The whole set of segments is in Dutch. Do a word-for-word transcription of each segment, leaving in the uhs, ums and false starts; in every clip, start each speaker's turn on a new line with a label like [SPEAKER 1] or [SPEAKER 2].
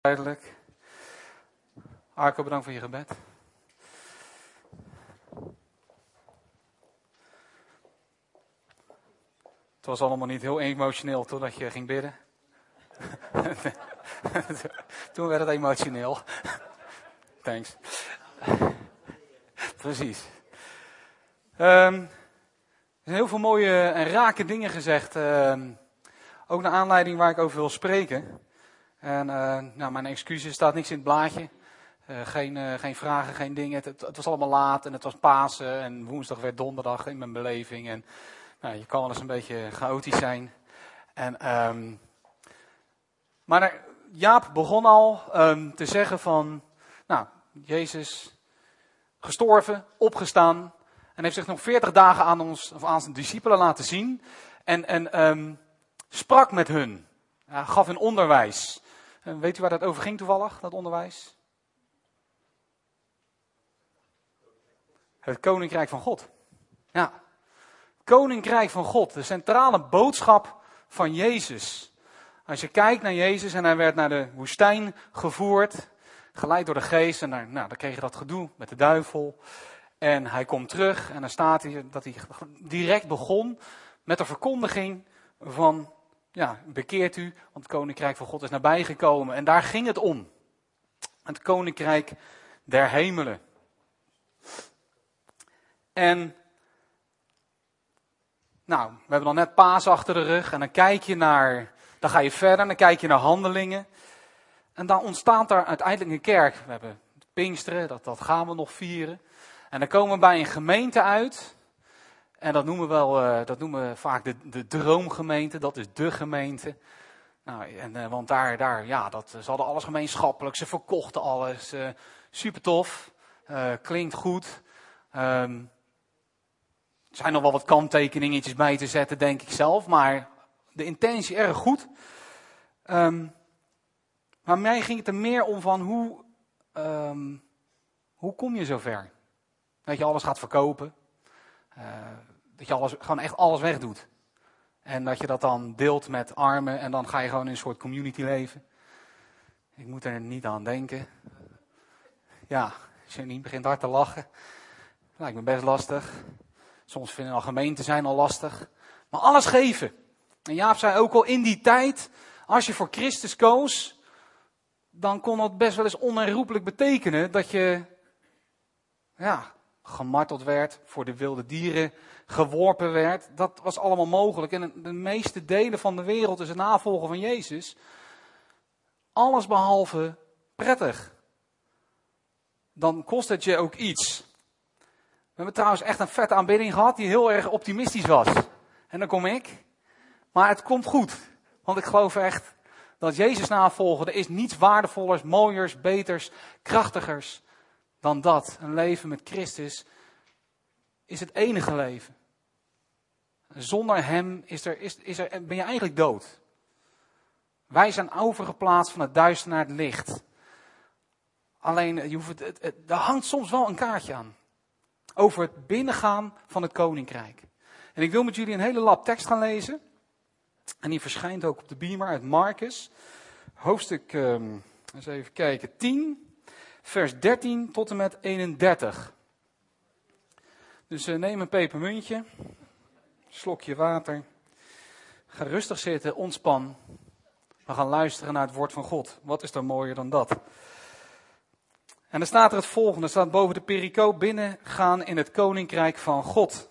[SPEAKER 1] Duidelijk. Arco, bedankt voor je gebed. Het was allemaal niet heel emotioneel totdat je ging bidden. Toen werd het emotioneel. Thanks. Precies. Um, er zijn heel veel mooie en rake dingen gezegd. Um, ook naar aanleiding waar ik over wil spreken. En uh, nou, mijn excuses, er staat niks in het blaadje. Uh, geen, uh, geen vragen, geen dingen. Het, het, het was allemaal laat en het was Pasen en woensdag werd donderdag in mijn beleving. En nou, je kan wel eens een beetje chaotisch zijn. En, um, maar er, Jaap begon al um, te zeggen van, nou, Jezus gestorven, opgestaan. En heeft zich nog veertig dagen aan ons, of aan zijn discipelen laten zien. En, en um, sprak met hun. Ja, gaf hun onderwijs. En weet u waar dat over ging toevallig, dat onderwijs? Het Koninkrijk van God. Ja. Het Koninkrijk van God. De centrale boodschap van Jezus. Als je kijkt naar Jezus en hij werd naar de woestijn gevoerd. Geleid door de geest. En daar, nou, dan kreeg je dat gedoe met de duivel. En hij komt terug. En dan staat hij dat hij direct begon met de verkondiging van, ja, bekeert u, want het Koninkrijk van God is nabijgekomen. En daar ging het om. Het Koninkrijk der hemelen. En, nou, we hebben dan net Paas achter de rug. En dan kijk je naar, dan ga je verder, dan kijk je naar Handelingen. En dan ontstaat daar uiteindelijk een kerk. We hebben Pinksteren, dat, dat gaan we nog vieren. En dan komen we bij een gemeente uit. En dat noemen we, wel, uh, dat noemen we vaak de, de droomgemeente, dat is de gemeente. Nou, en, uh, want daar, daar, ja, dat, ze hadden alles gemeenschappelijk, ze verkochten alles. Uh, super tof, uh, klinkt goed. Um, er zijn nog wel wat kanttekeningetjes bij te zetten, denk ik zelf. Maar de intentie erg goed. Um, maar mij ging het er meer om van hoe, um, hoe kom je zover? Dat je alles gaat verkopen. Uh, dat je alles, gewoon echt alles wegdoet. En dat je dat dan deelt met armen en dan ga je gewoon in een soort community leven. Ik moet er niet aan denken. Ja, Janine begint hard te lachen. Lijkt me best lastig. Soms vinden al gemeenten zijn al lastig. Maar alles geven. En Jaap zei ook al in die tijd, als je voor Christus koos, dan kon dat best wel eens onherroepelijk betekenen dat je, ja, gemarteld werd, voor de wilde dieren geworpen werd. Dat was allemaal mogelijk. En de meeste delen van de wereld is het navolgen van Jezus. Alles behalve prettig. Dan kost het je ook iets. We hebben trouwens echt een vette aanbidding gehad die heel erg optimistisch was. En dan kom ik. Maar het komt goed. Want ik geloof echt dat Jezus navolgen, er is niets waardevollers, mooiers, beters, krachtigers dan dat. Een leven met Christus is het enige leven. Zonder hem is er, is, is er, ben je eigenlijk dood. Wij zijn overgeplaatst van het duister naar het licht. Alleen, je hoeft het, het, het, er hangt soms wel een kaartje aan. Over het binnengaan van het koninkrijk. En ik wil met jullie een hele lap tekst gaan lezen. En die verschijnt ook op de beamer uit Marcus. Hoofdstuk, um, eens even kijken, tien. Vers dertien tot en met eenendertig. Dus uh, neem een pepermuntje. Slokje water. Ga rustig zitten, ontspan. We gaan luisteren naar het woord van God. Wat is er mooier dan dat? En dan staat er het volgende. Er staat boven de pericoop: binnengaan in het koninkrijk van God.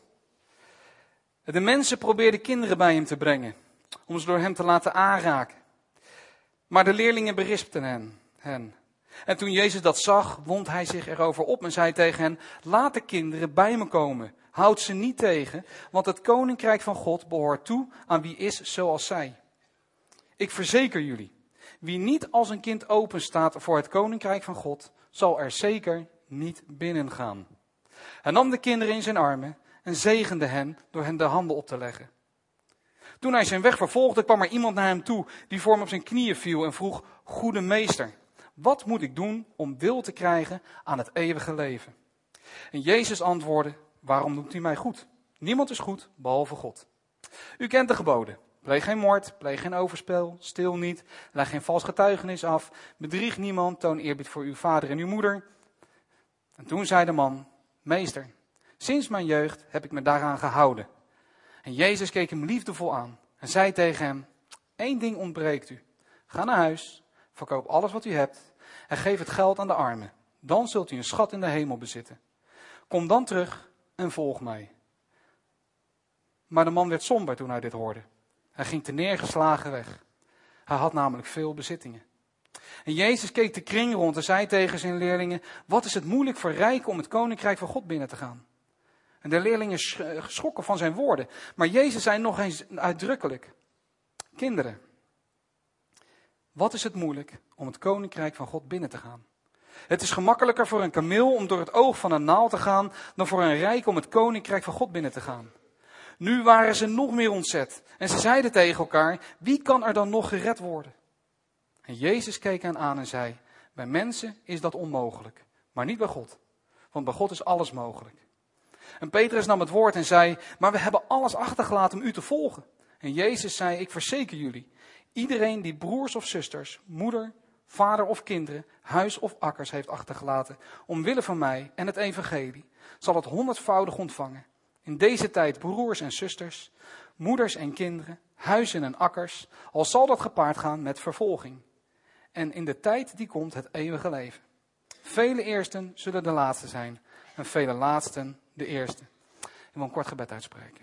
[SPEAKER 1] De mensen probeerden kinderen bij hem te brengen. Om ze door hem te laten aanraken. Maar de leerlingen berispten hen. hen. En toen Jezus dat zag, wond hij zich erover op en zei tegen hen: laat de kinderen bij me komen. Houd ze niet tegen, want het koninkrijk van God behoort toe aan wie is zoals zij. Ik verzeker jullie, wie niet als een kind openstaat voor het koninkrijk van God, zal er zeker niet binnengaan. Hij nam de kinderen in zijn armen en zegende hen door hen de handen op te leggen. Toen hij zijn weg vervolgde, kwam er iemand naar hem toe die voor hem op zijn knieën viel en vroeg: goede meester, wat moet ik doen om deel te krijgen aan het eeuwige leven? En Jezus antwoordde: waarom noemt u mij goed? Niemand is goed, behalve God. U kent de geboden. Pleeg geen moord, pleeg geen overspel, steel niet, leg geen vals getuigenis af, bedrieg niemand, toon eerbied voor uw vader en uw moeder. En toen zei de man, meester, sinds mijn jeugd heb ik me daaraan gehouden. En Jezus keek hem liefdevol aan en zei tegen hem, één ding ontbreekt u. Ga naar huis, verkoop alles wat u hebt en geef het geld aan de armen. Dan zult u een schat in de hemel bezitten. Kom dan terug en volg mij. Maar de man werd somber toen hij dit hoorde. Hij ging te neergeslagen weg. Hij had namelijk veel bezittingen. En Jezus keek de kring rond en zei tegen zijn leerlingen, wat is het moeilijk voor rijken om het koninkrijk van God binnen te gaan? En de leerlingen schrokken van zijn woorden. Maar Jezus zei nog eens uitdrukkelijk, kinderen, wat is het moeilijk om het koninkrijk van God binnen te gaan? Het is gemakkelijker voor een kameel om door het oog van een naald te gaan, dan voor een rijk om het koninkrijk van God binnen te gaan. Nu waren ze nog meer ontzet en ze zeiden tegen elkaar, wie kan er dan nog gered worden? En Jezus keek hen aan en zei, bij mensen is dat onmogelijk, maar niet bij God, want bij God is alles mogelijk. En Petrus nam het woord en zei, maar we hebben alles achtergelaten om u te volgen. En Jezus zei, ik verzeker jullie, iedereen die broers of zusters, moeder, vader of kinderen, huis of akkers heeft achtergelaten, omwille van mij en het evangelie, zal het honderdvoudig ontvangen. In deze tijd broers en zusters, moeders en kinderen, huizen en akkers, al zal dat gepaard gaan met vervolging. En in de tijd die komt het eeuwige leven. Vele eersten zullen de laatste zijn en vele laatsten de eerste. Ik wil een kort gebed uitspreken.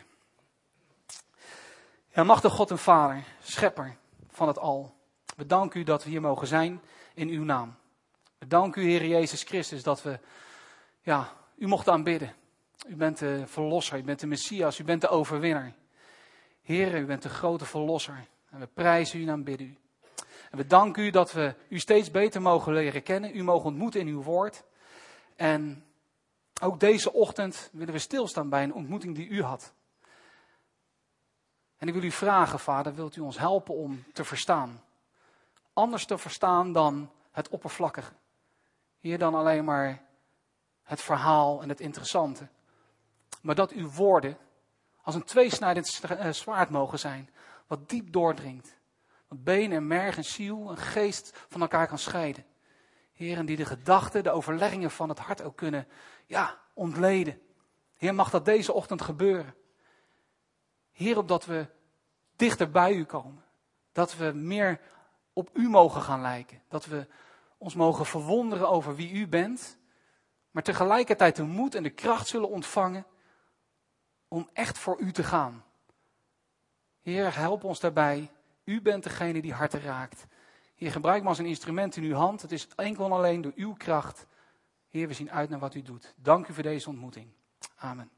[SPEAKER 1] Ja, machtige God en Vader, schepper van het al. We danken u dat we hier mogen zijn in uw naam. We danken u, Heer Jezus Christus, dat we ja, u mochten aanbidden. U bent de verlosser, u bent de Messias, u bent de overwinnaar. Heer, u bent de grote verlosser. En we prijzen u en aanbidden u. En we danken u dat we u steeds beter mogen leren kennen. U mogen ontmoeten in uw woord. En ook deze ochtend willen we stilstaan bij een ontmoeting die u had. En ik wil u vragen, Vader, wilt u ons helpen om te verstaan? Anders te verstaan dan het oppervlakkige. Hier dan alleen maar het verhaal en het interessante. Maar dat uw woorden als een tweesnijdend zwaard mogen zijn. Wat diep doordringt. Wat been en merg en ziel en geest van elkaar kan scheiden. Heer, en die de gedachten, de overleggingen van het hart ook kunnen ja, ontleden. Heer, mag dat deze ochtend gebeuren. Heer, opdat we dichter bij u komen. Dat we meer op u mogen gaan lijken. Dat we ons mogen verwonderen over wie u bent. Maar tegelijkertijd de moed en de kracht zullen ontvangen om echt voor u te gaan. Heer, help ons daarbij. U bent degene die harten raakt. Heer, gebruik me als een instrument in uw hand. Het is enkel en alleen door uw kracht. Heer, we zien uit naar wat u doet. Dank u voor deze ontmoeting. Amen.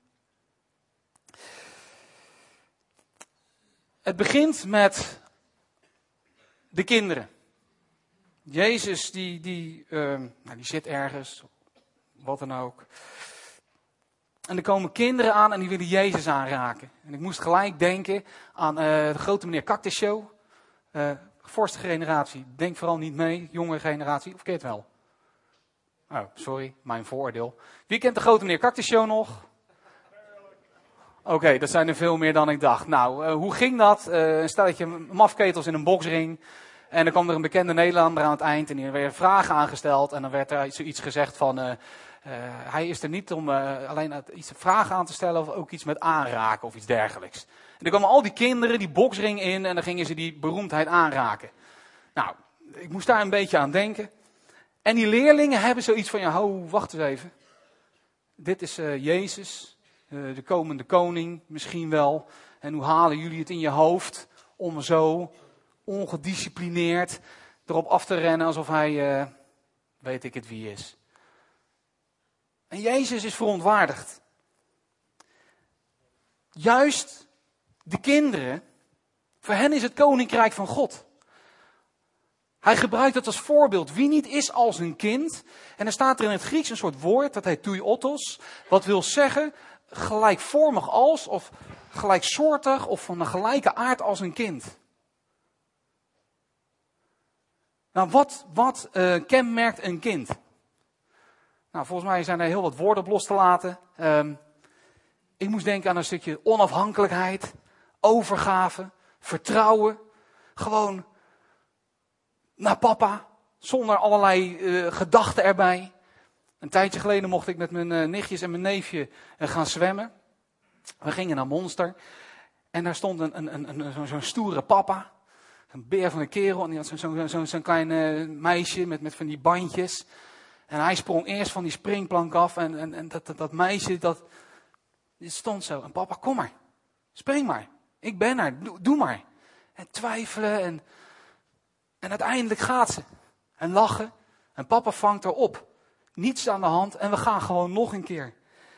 [SPEAKER 1] Het begint met de kinderen. Jezus die, die, uh, nou, die zit ergens, wat dan ook. En er komen kinderen aan en die willen Jezus aanraken. En ik moest gelijk denken aan uh, de grote meneer Cactus Show. Uh, Vorste generatie, denk vooral niet mee. Jongere generatie, of ken je het wel? Oh, sorry, mijn vooroordeel. Wie kent de grote meneer Cactus Show nog? Oké, okay, dat zijn er veel meer dan ik dacht. Nou, uh, hoe ging dat? Uh, een stelletje mafketels in een boksring. En dan kwam er een bekende Nederlander aan het eind en er werden vragen aangesteld. En dan werd er zoiets gezegd van, uh, uh, hij is er niet om uh, alleen iets vragen aan te stellen of ook iets met aanraken of iets dergelijks. En dan kwamen al die kinderen die boksring in en dan gingen ze die beroemdheid aanraken. Nou, ik moest daar een beetje aan denken. En die leerlingen hebben zoiets van, ja, ho, wacht eens even. Dit is uh, Jezus, uh, de komende koning, misschien wel. En hoe halen jullie het in je hoofd om zo ongedisciplineerd erop af te rennen alsof hij, uh, weet ik het wie is. En Jezus is verontwaardigd. Juist de kinderen, voor hen is het koninkrijk van God. Hij gebruikt het als voorbeeld. Wie niet is als een kind. En er staat er in het Grieks een soort woord, dat heet tuiottos. Wat wil zeggen, gelijkvormig als, of gelijksoortig, of van een gelijke aard als een kind. Nou, wat, wat uh, kenmerkt een kind? Nou, volgens mij zijn er heel wat woorden op los te laten. Um, ik moest denken aan een stukje onafhankelijkheid, overgave, vertrouwen. Gewoon naar papa, zonder allerlei uh, gedachten erbij. Een tijdje geleden mocht ik met mijn uh, nichtjes en mijn neefje uh, gaan zwemmen. We gingen naar Monster. En daar stond een, een, een, een, zo'n, zo'n stoere papa. Een beer van een kerel. En die had zo'n, zo'n, zo'n, zo'n klein uh, meisje met, met van die bandjes. En hij sprong eerst van die springplank af. En, en, en dat, dat, dat meisje, dat, die stond zo. En papa, kom maar. Spring maar. Ik ben er. Doe, doe maar. En twijfelen. En, en uiteindelijk gaat ze. En lachen. En papa vangt haar op. Niets aan de hand. En we gaan gewoon nog een keer.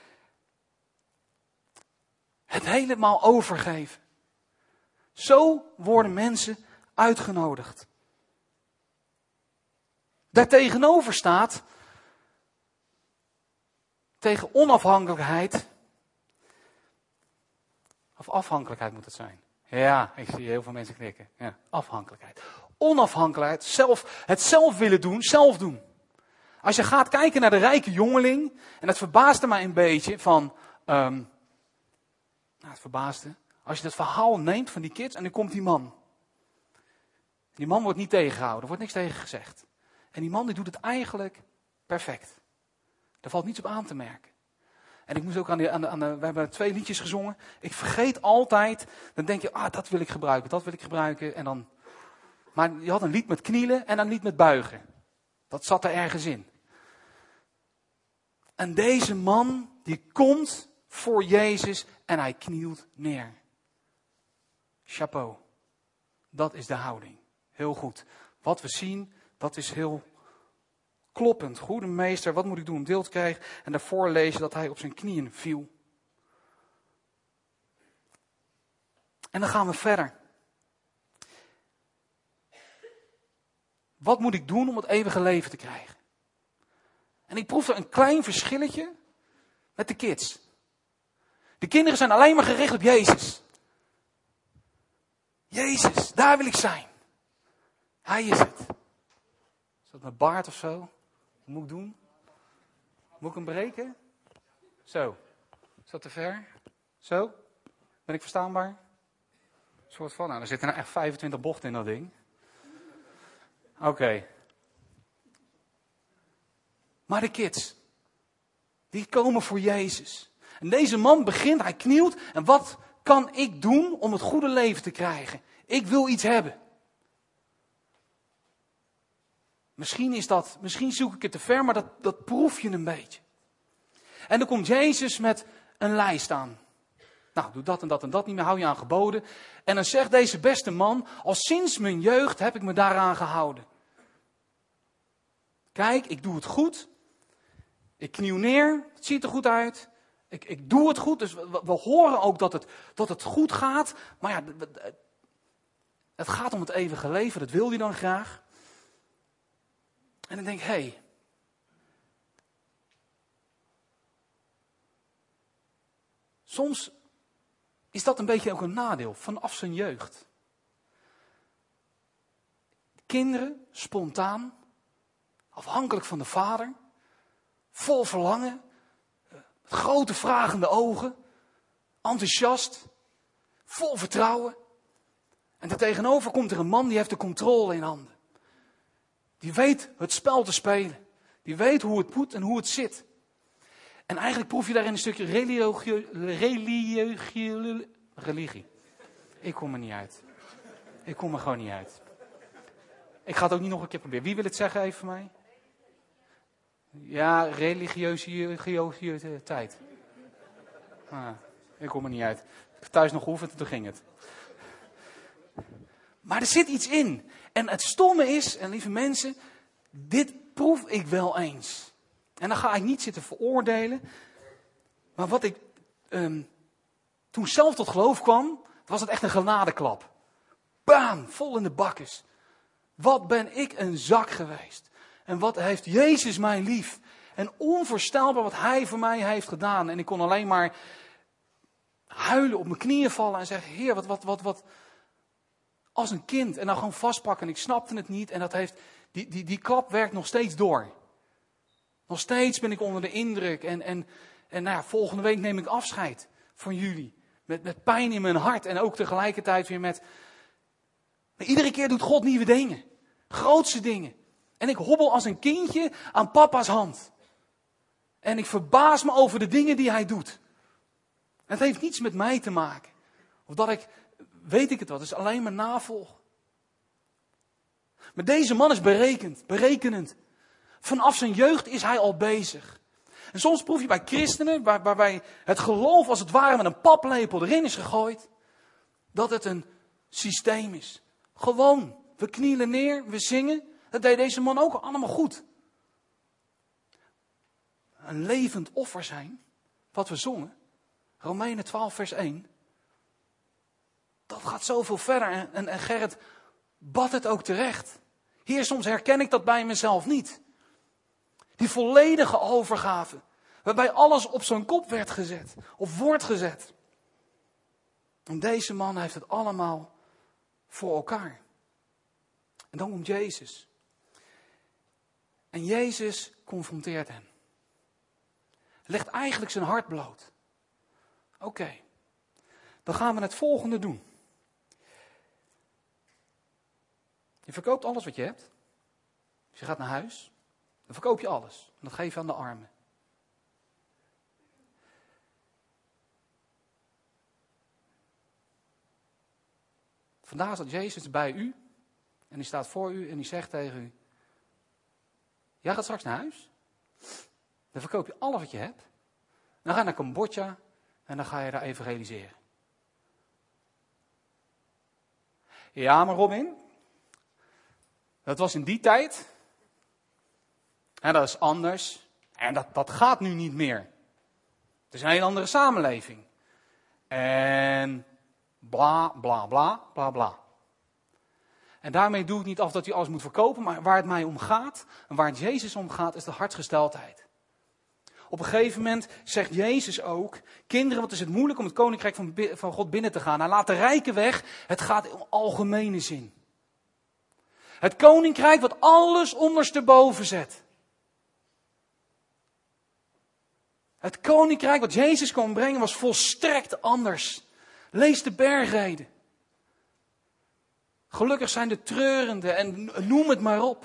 [SPEAKER 1] Het helemaal overgeven. Zo worden mensen uitgenodigd. Daartegenover staat, tegen onafhankelijkheid, of afhankelijkheid moet het zijn. Ja, ik zie heel veel mensen knikken. Ja, afhankelijkheid. Onafhankelijkheid, zelf, het zelf willen doen, zelf doen. Als je gaat kijken naar de rijke jongeling, en het verbaasde mij een beetje van, um, nou het verbaasde, als je dat verhaal neemt van die kids en dan komt die man. Die man wordt niet tegengehouden, er wordt niks tegen gezegd. En die man die doet het eigenlijk perfect. Daar valt niets op aan te merken. En ik moest ook aan de, aan de, aan de, we hebben twee liedjes gezongen. Ik vergeet altijd, dan denk je, ah, dat wil ik gebruiken, dat wil ik gebruiken. En dan, maar je had een lied met knielen en een lied met buigen. Dat zat er ergens in. En deze man, die komt voor Jezus en hij knielt neer. Chapeau. Dat is de houding. Heel goed. Wat we zien, dat is heel kloppend. Goede meester, wat moet ik doen om deel te krijgen? En daarvoor lees je dat hij op zijn knieën viel. En dan gaan we verder. Wat moet ik doen om het eeuwige leven te krijgen? En ik proef er een klein verschilletje met de kids. De kinderen zijn alleen maar gericht op Jezus. Jezus, daar wil ik zijn. Hij is het. Is dat mijn baard of zo? Wat moet ik doen? Moet ik hem breken? Zo. Is dat te ver? Zo? Ben ik verstaanbaar? Een soort van, nou, er zitten nou echt vijfentwintig bochten in dat ding. Oké. Okay. Maar de kids, die komen voor Jezus. En deze man begint, hij knielt. En wat kan ik doen om het goede leven te krijgen? Ik wil iets hebben. Misschien is dat, misschien zoek ik het te ver, maar dat, dat proef je een beetje. En dan komt Jezus met een lijst aan. Nou, doe dat en dat en dat niet meer, hou je aan geboden. En dan zegt deze beste man, al sinds mijn jeugd heb ik me daaraan gehouden. Kijk, ik doe het goed. Ik kniel neer, het ziet er goed uit. Ik, ik doe het goed, dus we, we horen ook dat het, dat het goed gaat. Maar ja, het gaat om het eeuwige leven, dat wil hij dan graag. En dan denk ik, hé. Hey, soms is dat een beetje ook een nadeel, vanaf zijn jeugd. Kinderen, spontaan, afhankelijk van de vader, vol verlangen, grote vragende ogen, enthousiast, vol vertrouwen. En daartegenover komt er een man die heeft de controle in handen. Die weet het spel te spelen. Die weet hoe het moet en hoe het zit. En eigenlijk proef je daarin een stukje religie. religie, religie. Ik kom er niet uit. Ik kom er gewoon niet uit. Ik ga het ook niet nog een keer proberen. Wie wil het zeggen even voor mij? Ja, religieuze tijd. Ah, ik kom er niet uit. Ik heb thuis nog geoefend en toen ging het. Maar er zit iets in. En het stomme is, en lieve mensen, dit proef ik wel eens. En dan ga ik niet zitten veroordelen. Maar wat ik um, toen zelf tot geloof kwam, was het echt een genadeklap. Bam, vol in de bakkes. Wat ben ik een zak geweest. En wat heeft Jezus mij lief. En onvoorstelbaar wat hij voor mij heeft gedaan. En ik kon alleen maar huilen, op mijn knieën vallen en zeggen, Heer, wat, wat, wat, wat. Als een kind. En dan gewoon vastpakken. En ik snapte het niet. En dat heeft, die, die, die klap werkt nog steeds door. Nog steeds ben ik onder de indruk. En, en, en nou ja, volgende week neem ik afscheid van jullie. Met, met pijn in mijn hart. En ook tegelijkertijd weer met, Maar iedere keer doet God nieuwe dingen. Grootste dingen. En ik hobbel als een kindje aan papa's hand. En ik verbaas me over de dingen die hij doet. Het heeft niets met mij te maken. Of dat ik, weet ik het wat, het is alleen maar navolgen. Maar deze man is berekend, berekenend. Vanaf zijn jeugd is hij al bezig. En soms proef je bij christenen, waar, waarbij het geloof als het ware met een paplepel erin is gegooid, dat het een systeem is. Gewoon, we knielen neer, we zingen. Dat deed deze man ook allemaal goed. Een levend offer zijn, wat we zongen, Romeinen twaalf vers één. Dat gaat zoveel verder en, en, en Gerrit bad het ook terecht. Heer, soms herken ik dat bij mezelf niet. Die volledige overgave, waarbij alles op zijn kop werd gezet, of wordt gezet. En deze man heeft het allemaal voor elkaar. En dan komt Jezus. En Jezus confronteert hem. Legt eigenlijk zijn hart bloot. Oké, okay, dan gaan we het volgende doen. Je verkoopt alles wat je hebt. Dus je gaat naar huis. Dan verkoop je alles. En dat geef je aan de armen. Vandaag staat Jezus bij u. En die staat voor u en die zegt tegen u. Jij gaat straks naar huis. Dan verkoop je alles wat je hebt. Dan ga je naar Cambodja. En dan ga je daar evangeliseren. Ja, maar Robin. Dat was in die tijd. En dat is anders. En dat, dat gaat nu niet meer. Het is een hele andere samenleving. En bla, bla, bla, bla, bla. En daarmee doe ik niet af dat u alles moet verkopen. Maar waar het mij om gaat, en waar het Jezus om gaat, is de hartsgesteldheid. Op een gegeven moment zegt Jezus ook, kinderen, wat is het moeilijk om het koninkrijk van, van God binnen te gaan. Hij laat de rijken weg, het gaat in algemene zin. Het koninkrijk wat alles ondersteboven zet. Het koninkrijk wat Jezus kon brengen was volstrekt anders. Lees de bergreden. Gelukkig zijn de treurenden en noem het maar op.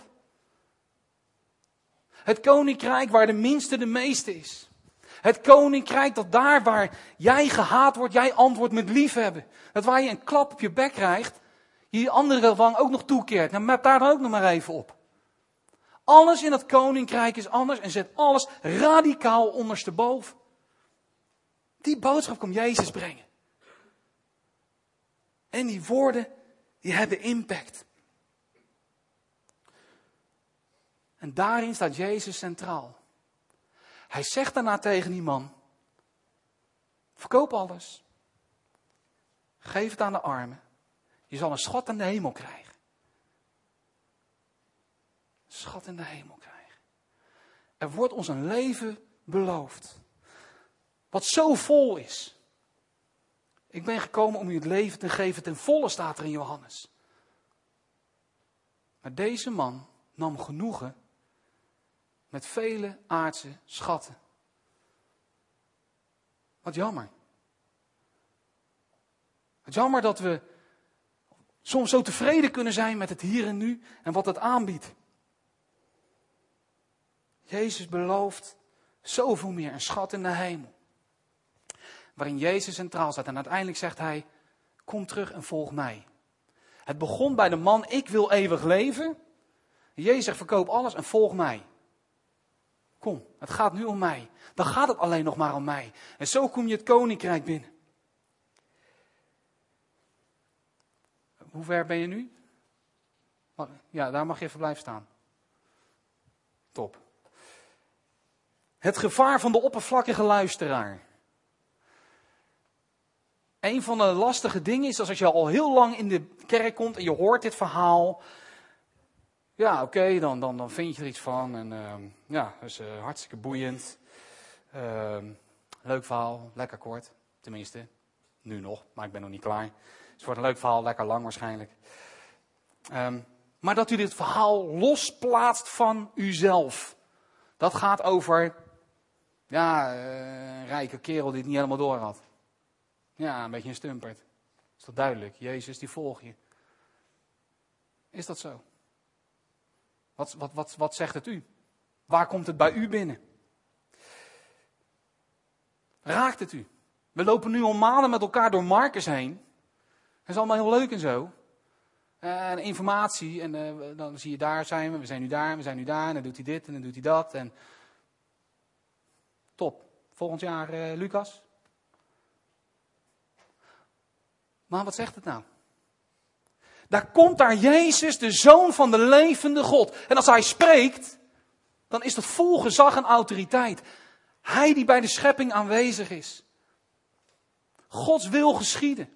[SPEAKER 1] Het koninkrijk waar de minste de meeste is. Het koninkrijk dat daar waar jij gehaat wordt, jij antwoordt met liefhebben. Dat waar je een klap op je bek krijgt, je die andere wang ook nog toekeert. Nou, map daar dan ook nog maar even op. Alles in dat koninkrijk is anders en zet alles radicaal ondersteboven. Die boodschap komt Jezus brengen. En die woorden, die hebben impact. En daarin staat Jezus centraal. Hij zegt daarna tegen die man, verkoop alles. Geef het aan de armen. Je zal een schat in de hemel krijgen. Een schat in de hemel krijgen. Er wordt ons een leven beloofd. Wat zo vol is. Ik ben gekomen om u het leven te geven ten volle, staat er in Johannes. Maar deze man nam genoegen met vele aardse schatten. Wat jammer. Wat jammer dat we soms zo tevreden kunnen zijn met het hier en nu en wat het aanbiedt. Jezus belooft zoveel meer, een schat in de hemel. Waarin Jezus centraal staat en uiteindelijk zegt hij, kom terug en volg mij. Het begon bij de man, ik wil eeuwig leven. Jezus zegt, verkoop alles en volg mij. Kom, het gaat nu om mij. Dan gaat het alleen nog maar om mij. En zo kom je het koninkrijk binnen. Hoe ver ben je nu? Ja, daar mag je even blijven staan. Top. Het gevaar van de oppervlakkige luisteraar. Een van de lastige dingen is als je al heel lang in de kerk komt en je hoort dit verhaal. Ja, oké, okay, dan, dan, dan vind je er iets van. En uh, ja, dat is uh, hartstikke boeiend. Uh, leuk verhaal, lekker kort. Tenminste, nu nog, maar ik ben nog niet klaar. Het wordt een leuk verhaal, lekker lang waarschijnlijk. Um, maar dat u dit verhaal losplaatst van uzelf. Dat gaat over, ja, uh, een rijke kerel die het niet helemaal door had. Ja, een beetje een stumpert. Is toch duidelijk? Jezus, die volg je. Is dat zo? Wat, wat, wat, wat zegt het u? Waar komt het bij u binnen? Raakt het u? We lopen nu al maanden met elkaar door Marcus heen. Dat is allemaal heel leuk en zo. En informatie, en uh, dan zie je daar zijn we, we zijn nu daar, we zijn nu daar, en dan doet hij dit en dan doet hij dat. En top. Volgend jaar uh, Lucas. Maar wat zegt het nou? Daar komt daar Jezus, de Zoon van de levende God. En als hij spreekt, dan is dat vol gezag en autoriteit. Hij die bij de schepping aanwezig is. Gods wil geschieden.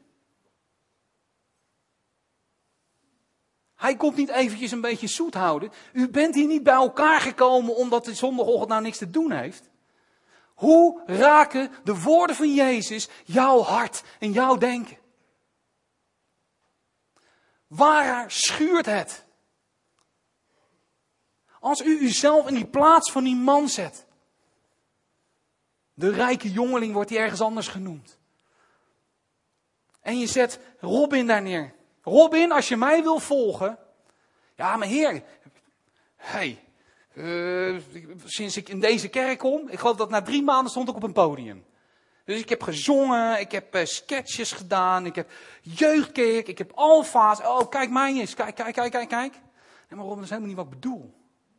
[SPEAKER 1] Hij komt niet eventjes een beetje zoet houden. U bent hier niet bij elkaar gekomen omdat de zondagochtend nou niks te doen heeft. Hoe raken de woorden van Jezus jouw hart en jouw denken? Waar schuurt het? Als u uzelf in die plaats van die man zet. De rijke jongeling wordt hij ergens anders genoemd. En je zet Robin daar neer. Robin, als je mij wil volgen. Ja, maar heer. Hey, uh, sinds ik in deze kerk kom. Ik geloof dat na drie maanden stond ik op een podium. Dus ik heb gezongen, ik heb uh, sketches gedaan, ik heb jeugdkerk, ik heb alfa's. Oh, kijk mij eens, kijk, kijk, kijk, kijk, kijk. Nee, maar Robin, dat is helemaal niet wat ik bedoel.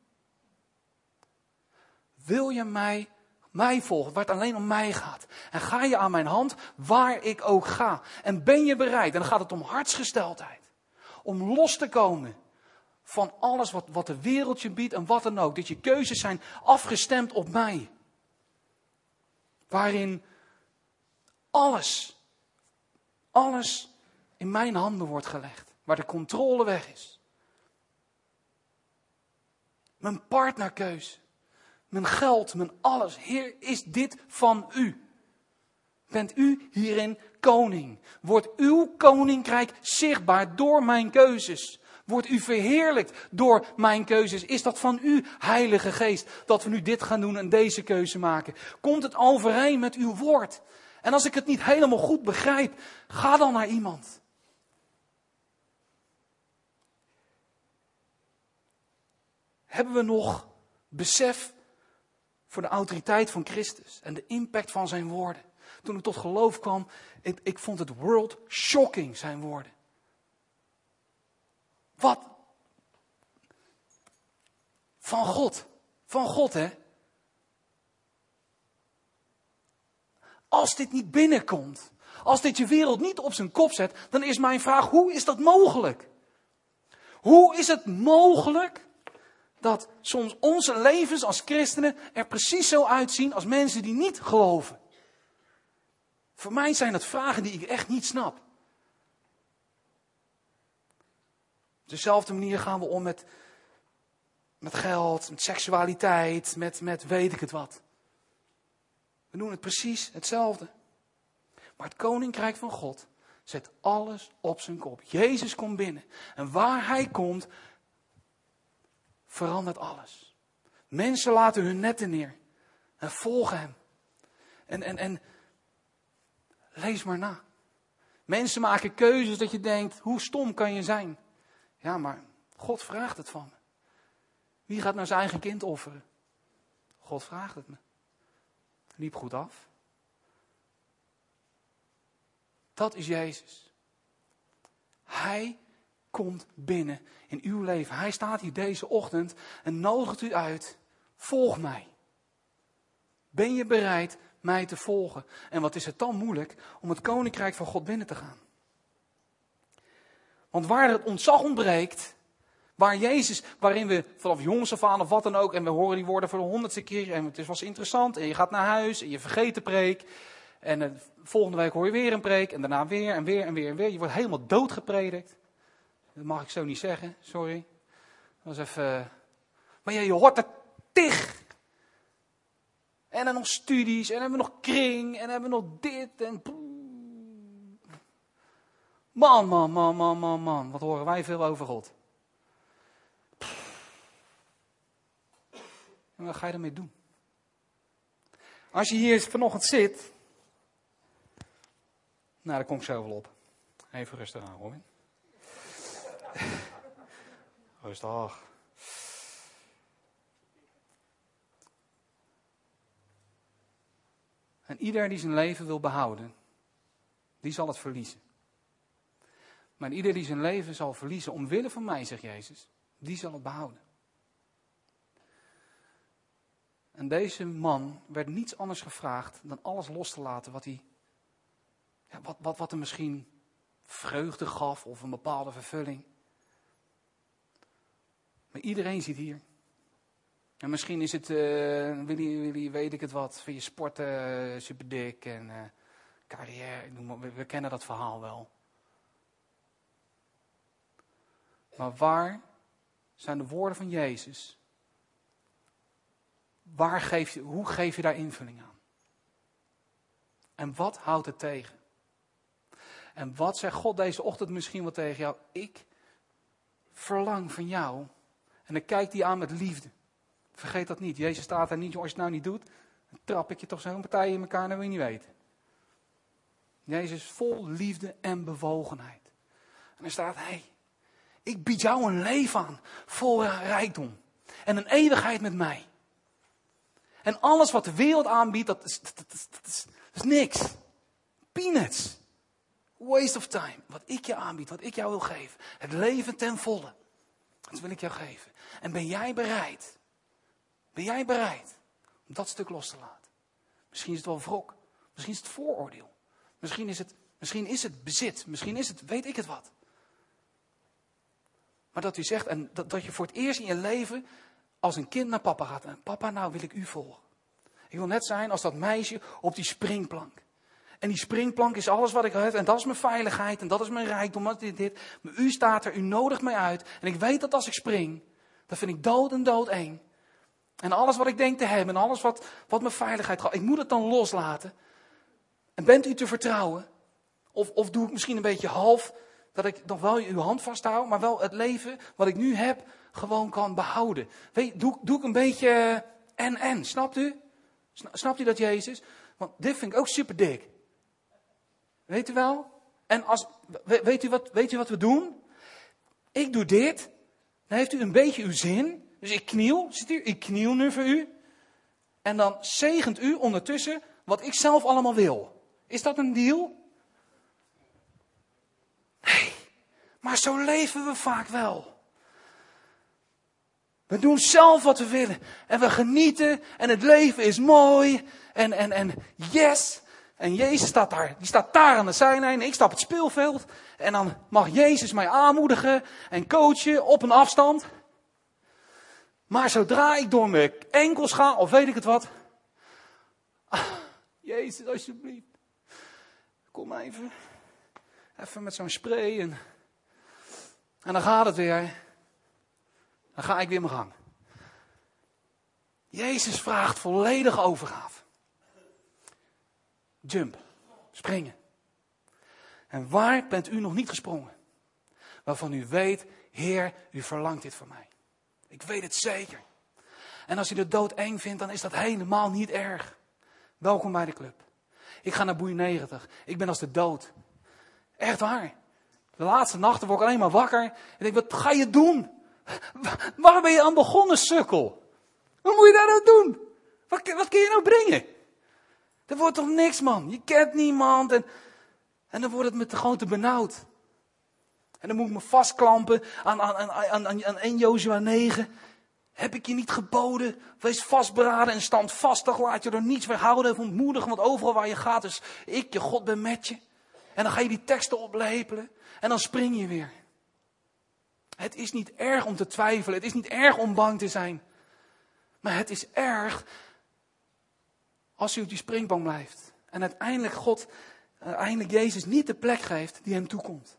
[SPEAKER 1] Wil je mij, mij volgen, waar het alleen om mij gaat? En ga je aan mijn hand, waar ik ook ga? En ben je bereid, en dan gaat het om hartsgesteldheid, om los te komen van alles wat, wat de wereld je biedt en wat dan ook. Dat je keuzes zijn afgestemd op mij. Waarin alles, alles in mijn handen wordt gelegd. Waar de controle weg is. Mijn partnerkeuze. Mijn geld, mijn alles. Heer, is dit van u? Bent u hierin koning? Wordt uw koninkrijk zichtbaar door mijn keuzes? Wordt u verheerlijkt door mijn keuzes? Is dat van u, Heilige Geest, dat we nu dit gaan doen en deze keuze maken? Komt het overeen met uw woord? En als ik het niet helemaal goed begrijp, ga dan naar iemand. Hebben we nog besef voor de autoriteit van Christus en de impact van zijn woorden? Toen ik tot geloof kwam, ik, ik vond het world shocking, zijn woorden. Wat? Van God. Van God, hè? Als dit niet binnenkomt, als dit je wereld niet op zijn kop zet, dan is mijn vraag, hoe is dat mogelijk? Hoe is het mogelijk dat soms onze levens als christenen er precies zo uitzien als mensen die niet geloven? Voor mij zijn dat vragen die ik echt niet snap. Op dezelfde manier gaan we om met, met geld, met seksualiteit, met, met weet ik het wat. We doen het precies hetzelfde. Maar het koninkrijk van God zet alles op zijn kop. Jezus komt binnen. En waar hij komt, verandert alles. Mensen laten hun netten neer. En volgen hem. En, en, en lees maar na. Mensen maken keuzes dat je denkt, hoe stom kan je zijn? Ja, maar God vraagt het van me. Wie gaat nou zijn eigen kind offeren? God vraagt het me. Liep goed af. Dat is Jezus. Hij komt binnen in uw leven. Hij staat hier deze ochtend en nodigt u uit. Volg mij. Ben je bereid mij te volgen? En wat is het dan moeilijk om het koninkrijk van God binnen te gaan? Want waar het ontzag ontbreekt, waar Jezus, waarin we vanaf jongs af aan of wat dan ook, en we horen die woorden voor de honderdste keer, en het was interessant, en je gaat naar huis, en je vergeet de preek, en de volgende week hoor je weer een preek, en daarna weer, en weer, en weer, en weer. Je wordt helemaal doodgepredikt. Dat mag ik zo niet zeggen, sorry. Dat was even... Maar ja, je hoort er tig. En dan nog studies, en dan hebben we nog kring, en dan hebben we nog dit, en... Man, man, man, man, man, man, wat horen wij veel over God. En wat ga je ermee doen? Als je hier vanochtend zit... Nou, daar kom ik zo wel op. Even rustig aan, Robin. Rustig. En ieder die zijn leven wil behouden, die zal het verliezen. Maar ieder die zijn leven zal verliezen omwille van mij, zegt Jezus, die zal het behouden. En deze man werd niets anders gevraagd dan alles los te laten wat hij, ja, wat, wat, wat hem misschien vreugde gaf of een bepaalde vervulling. Maar iedereen zit hier. En misschien is het, uh, Willy, Willy, weet ik het wat, vind je sporten uh, super dik en uh, carrière, noem maar, we, we kennen dat verhaal wel. Maar waar zijn de woorden van Jezus? Waar geef je, hoe geef je daar invulling aan? En wat houdt het tegen? En wat zegt God deze ochtend misschien wel tegen jou? Ik verlang van jou. En dan kijkt hij aan met liefde. Vergeet dat niet. Jezus staat daar niet, als je het nou niet doet, dan trap ik je toch zo'n partij in elkaar en dat wil je niet weten. Jezus vol liefde en bewogenheid. En er staat, hé, hey, ik bied jou een leven aan, vol rijkdom. En een eeuwigheid met mij. En alles wat de wereld aanbiedt, dat is, dat, dat, dat is, dat is niks. Peanuts. Waste of time. Wat ik je aanbied, wat ik jou wil geven. Het leven ten volle. Dat wil ik jou geven. En ben jij bereid? Ben jij bereid om dat stuk los te laten? Misschien is het wel wrok. Misschien is het vooroordeel. Misschien is het, misschien is het bezit. Misschien is het, weet ik het wat. Maar dat u zegt, en dat, dat je voor het eerst in je leven als een kind naar papa gaat. En papa, nou wil ik u volgen. Ik wil net zijn als dat meisje op die springplank. En die springplank is alles wat ik heb. En dat is mijn veiligheid. En dat is mijn rijkdom. Dat dit, dit. Maar u staat er. U nodigt mij uit. En ik weet dat als ik spring. Dat vind ik dood en dood eng. En alles wat ik denk te hebben. En alles wat, wat mijn veiligheid gaat. Ik moet het dan loslaten. En bent u te vertrouwen? Of, of doe ik misschien een beetje half. Dat ik nog wel uw hand vasthoud. Maar wel het leven wat ik nu heb. Gewoon kan behouden. Weet, doe, doe ik een beetje en en. Snapt u? Snapt u dat, Jezus? Want dit vind ik ook super dik. Weet u wel? En als, weet u wat, weet u wat we doen? Ik doe dit. Dan heeft u een beetje uw zin. Dus ik kniel. Ziet u? Ik kniel nu voor u. En dan zegent u ondertussen wat ik zelf allemaal wil. Is dat een deal? Nee. Maar zo leven we vaak wel. We doen zelf wat we willen. En we genieten. En het leven is mooi. En, en, en yes. En Jezus staat daar. Die staat daar aan de zijlijn. Ik sta op het speelveld. En dan mag Jezus mij aanmoedigen. En coachen op een afstand. Maar zodra ik door mijn enkels ga. Of weet ik het wat. Ah, Jezus, alsjeblieft. Kom even. Even met zo'n spray. En, en dan gaat het weer. Dan ga ik weer mijn gang. Jezus vraagt volledige overgave. Jump. Springen. En waar bent u nog niet gesprongen? Waarvan u weet, Heer, u verlangt dit van mij. Ik weet het zeker. En als u de dood eng vindt, dan is dat helemaal niet erg. Welkom bij de club. Ik ga naar boei negentig. Ik ben als de dood. Echt waar. De laatste nachten word ik alleen maar wakker. En denk, wat ga je doen? Waar ben je aan begonnen, sukkel? Wat moet je daar nou doen? Wat, wat kun je nou brengen? Er wordt toch niks, man. Je kent niemand. En, en dan wordt het me te gewoon te benauwd. En dan moet ik me vastklampen aan, aan, aan, aan, aan één Jozua negen. Heb ik je niet geboden? Wees vastberaden en standvastig. Laat je door niets weerhouden of ontmoedigen. Want overal waar je gaat is ik, je God, ben met je. En dan ga je die teksten oplepelen. En dan spring je weer. Het is niet erg om te twijfelen. Het is niet erg om bang te zijn. Maar het is erg als u op die springbank blijft. En uiteindelijk God, uiteindelijk Jezus niet de plek geeft die hem toekomt.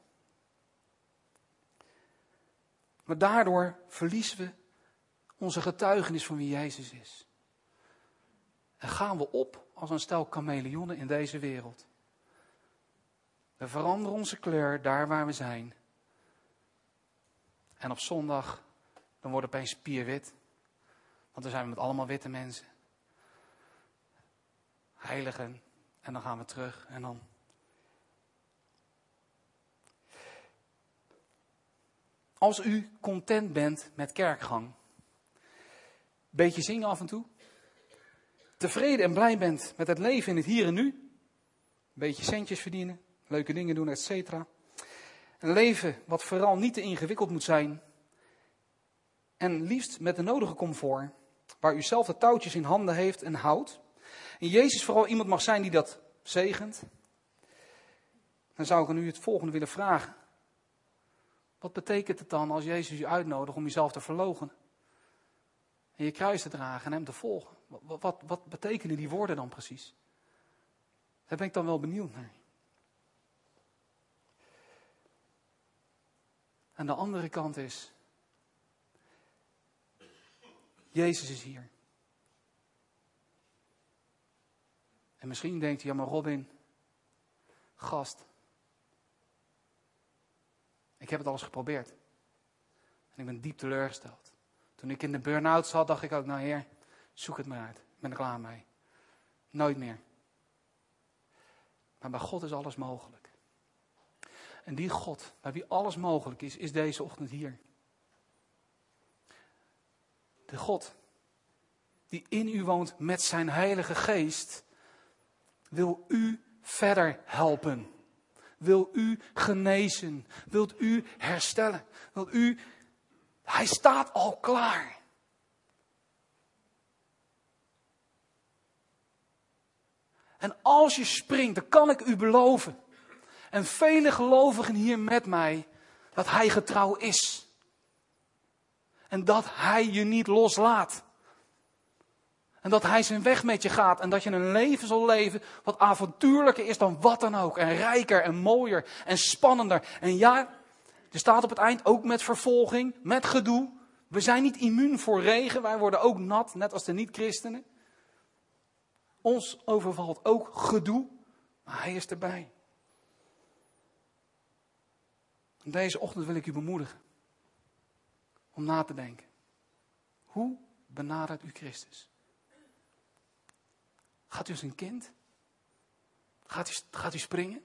[SPEAKER 1] Maar daardoor verliezen we onze getuigenis van wie Jezus is. En gaan we op als een stel chameleonnen in deze wereld. We veranderen onze kleur daar waar we zijn. En op zondag, dan wordt het opeens spierwit. Want dan zijn we met allemaal witte mensen. Heiligen. En dan gaan we terug. En dan... Als u content bent met kerkgang, beetje zingen af en toe, tevreden en blij bent met het leven in het hier en nu, een beetje centjes verdienen, leuke dingen doen, et cetera. Een leven wat vooral niet te ingewikkeld moet zijn en liefst met de nodige comfort, waar u zelf de touwtjes in handen heeft en houdt. En Jezus vooral iemand mag zijn die dat zegent. Dan zou ik aan u het volgende willen vragen. Wat betekent het dan als Jezus u uitnodigt om uzelf te verloochenen? En je kruis te dragen en hem te volgen. Wat, wat, wat betekenen die woorden dan precies? Daar ben ik dan wel benieuwd naar. En de andere kant is, Jezus is hier. En misschien denkt u, ja maar Robin, gast, ik heb het alles geprobeerd. En ik ben diep teleurgesteld. Toen ik in de burn-out zat, dacht ik ook, nou Heer, zoek het maar uit. Ik ben er klaar mee. Nooit meer. Maar bij God is alles mogelijk. En die God, bij wie alles mogelijk is, is deze ochtend hier. De God die in u woont met zijn Heilige Geest, wil u verder helpen. Wil u genezen. Wilt u herstellen. Wilt u, hij staat al klaar. En als je springt, dan kan ik u beloven. En vele gelovigen hier met mij, dat hij getrouw is. En dat hij je niet loslaat. En dat hij zijn weg met je gaat. En dat je een leven zal leven wat avontuurlijker is dan wat dan ook. En rijker en mooier en spannender. En ja, er staat op het eind ook met vervolging, met gedoe. We zijn niet immuun voor regen. Wij worden ook nat, net als de niet-christenen. Ons overvalt ook gedoe. Maar hij is erbij. En deze ochtend wil ik u bemoedigen. Om na te denken. Hoe benadert u Christus? Gaat u als een kind? Gaat u, gaat u springen?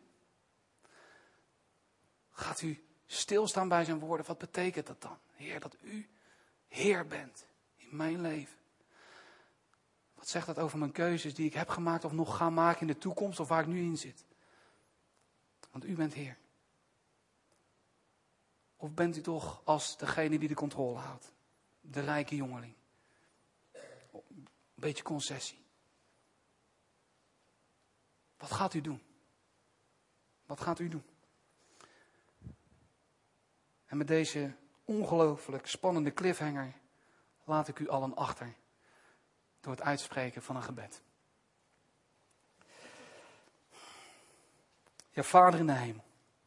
[SPEAKER 1] Gaat u stilstaan bij zijn woorden? Wat betekent dat dan? Heer, dat u Heer bent in mijn leven. Wat zegt dat over mijn keuzes die ik heb gemaakt of nog ga maken in de toekomst of waar ik nu in zit? Want u bent Heer. Of bent u toch als degene die de controle houdt? De rijke jongeling. Een beetje concessie. Wat gaat u doen? Wat gaat u doen? En met deze ongelooflijk spannende cliffhanger laat ik u allen achter door het uitspreken van een gebed. Ja, Vader in de hemel.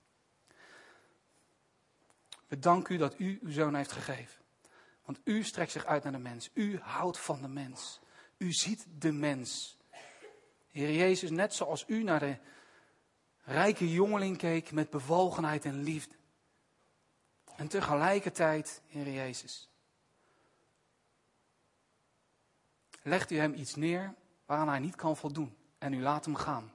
[SPEAKER 1] We danken u dat u uw zoon heeft gegeven. Want u strekt zich uit naar de mens. U houdt van de mens. U ziet de mens. Heer Jezus, net zoals u naar de rijke jongeling keek met bewogenheid en liefde. En tegelijkertijd, Heer Jezus, legt u hem iets neer waaraan hij niet kan voldoen. En u laat hem gaan.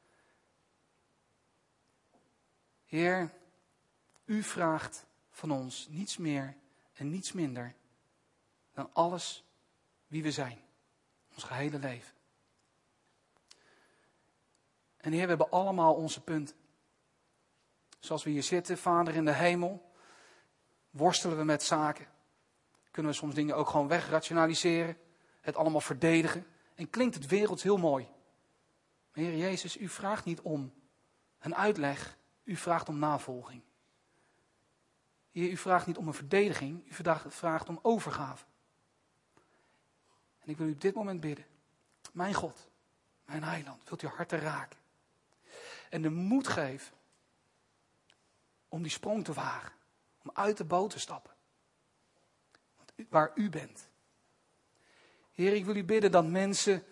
[SPEAKER 1] Heer, u vraagt van ons niets meer en niets minder dan alles wie we zijn. Ons gehele leven. En Heer, we hebben allemaal onze punten. Zoals we hier zitten, Vader in de hemel, worstelen we met zaken. Kunnen we soms dingen ook gewoon wegrationaliseren. Het allemaal verdedigen. En klinkt het werelds heel mooi. Maar Heer Jezus, u vraagt niet om een uitleg. U vraagt om navolging. Heer, u vraagt niet om een verdediging. U vraagt om overgave. En ik wil u op dit moment bidden. Mijn God, mijn heiland, wilt u harten raken. En de moed geven om die sprong te wagen. Om uit de boot te stappen. Want u, waar u bent. Heer, ik wil u bidden dat mensen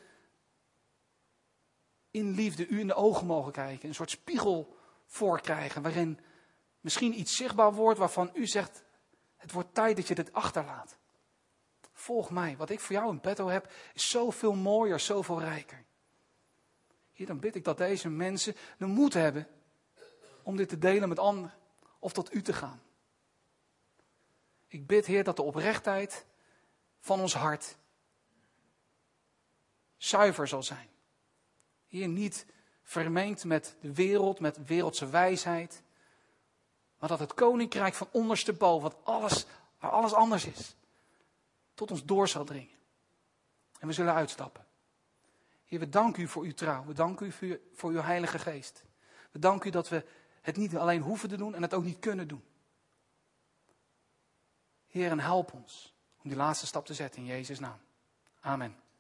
[SPEAKER 1] in liefde u in de ogen mogen kijken. Een soort spiegel voorkrijgen waarin misschien iets zichtbaar wordt waarvan u zegt, het wordt tijd dat je dit achterlaat. Volg mij, wat ik voor jou in petto heb is zoveel mooier, zoveel rijker. Hier, dan bid ik dat deze mensen de moed hebben om dit te delen met anderen of tot u te gaan. Ik bid, Heer, dat de oprechtheid van ons hart zuiver zal zijn. Heer, niet vermengd met de wereld, met wereldse wijsheid. Maar dat het koninkrijk van ondersteboven, wat alles, waar alles anders is, tot ons door zal dringen. En we zullen uitstappen. Heer, we danken u voor uw trouw. We danken u voor uw, voor uw Heilige Geest. We danken u dat we het niet alleen hoeven te doen en het ook niet kunnen doen. Heer, en help ons om die laatste stap te zetten in Jezus' naam. Amen.